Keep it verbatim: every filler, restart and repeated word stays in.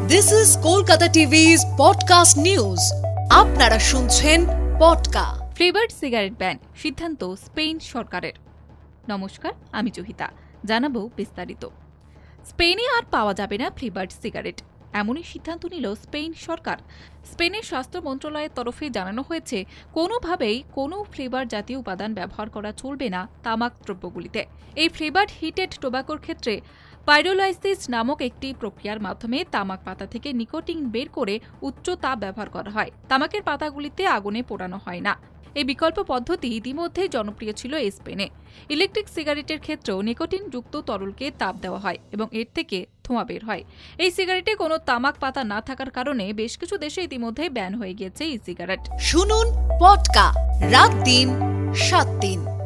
This is Kolkata টিভি's podcast news. আপনারা শুনছেন podcast. Flavoured cigarette ban সিদ্ধান্ত স্পেন সরকারের। নমস্কার, আমি জহিতা। জানাবো বিস্তারিত। স্পেনে আর পাওয়া যাবে না ফ্লেভার্ড সিগারেট, এমনই সিদ্ধান্ত নিল স্পেন সরকার। স্পেনের স্বাস্থ্য মন্ত্রণালয়ের তরফে জানানো হয়েছে, কোনোভাবেই কোনো ফ্লেভার জাতীয় উপাদান ব্যবহার করা চলবে না তামাক দ্রব্যগুলিতে। এই ফ্লেভার্ড হিটেড টোবাকোর ক্ষেত্রে পাইরোলাইসিস নামক একটি প্রক্রিয়ার মাধ্যমে তামাক পাতা থেকে নিকোটিন বের করে উচ্চ তাপ ব্যবহার করা হয়। তামাকের পাতাগুলিতে আগুনে পোড়ানো হয় না। এই বিকল্প পদ্ধতি ইতিমধ্যেই জনপ্রিয় ছিল এই স্পেনে। ইলেকট্রিক সিগারেটের ক্ষেত্রেও নিকোটিন যুক্ত তরলকে তাপ দেওয়া হয় এবং এর থেকে ধোঁয়া বের হয়। এই সিগারেটে কোনো তামাক পাতা না থাকার কারণে বেশ কিছু দেশে ইতিমধ্যেই ব্যান হয়ে গিয়েছে এই সিগারেট। শুনুন পডকা রাত দিন সাত দিন।